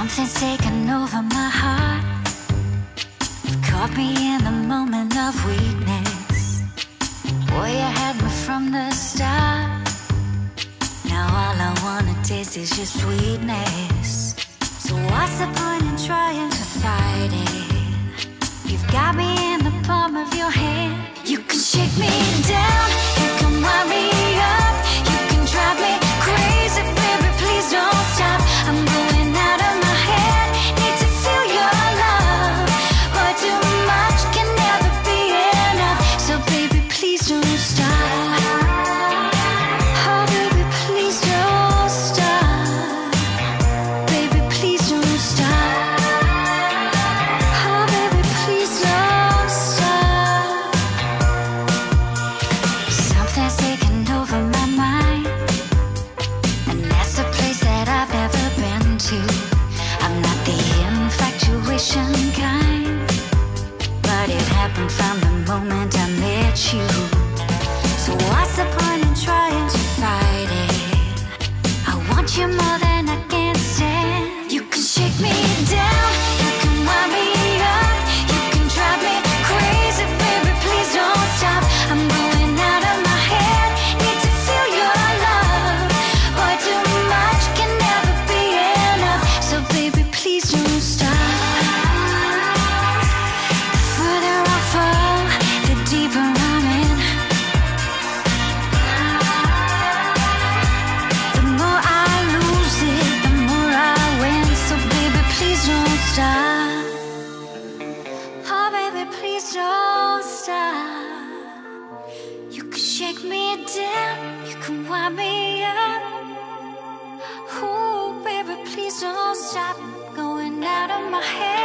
Something's taken over my heart. You've caught me in the moment of weakness. Boy, you had me from the start. Now all I wanna taste is your sweetness. So what's the point in trying to fight it? You've got me in the palm of your hand. You can shake me down, you can wind me up, you can drive me crazy, baby, please don't stop. I'm going out of my head, need to feel your love. Boy, too much can never be enough. So baby, please don't stop. Oh baby, please don't stop. Baby, please don't stop. Oh baby, please don't stop. Something's taken over my mind, and that's a place that I've never been to. I'm not the infatuation kind, but it happened from the moment I met you. So what's the point in trying to fight it? I want you more than I can stand. You can shake me down, you can wind me up, you can drive me crazy, baby, please don't stop. I'm going out of my head, need to feel your love. Boy, too much can never be enough. So baby, please don't stop. The further I fall, the deeper I'm in. The more I lose it, the more I win. So baby, please don't stop. Oh baby, please don't stop. You can shake me down, you can wind me up. Oh baby, please don't stop. Going out of my head.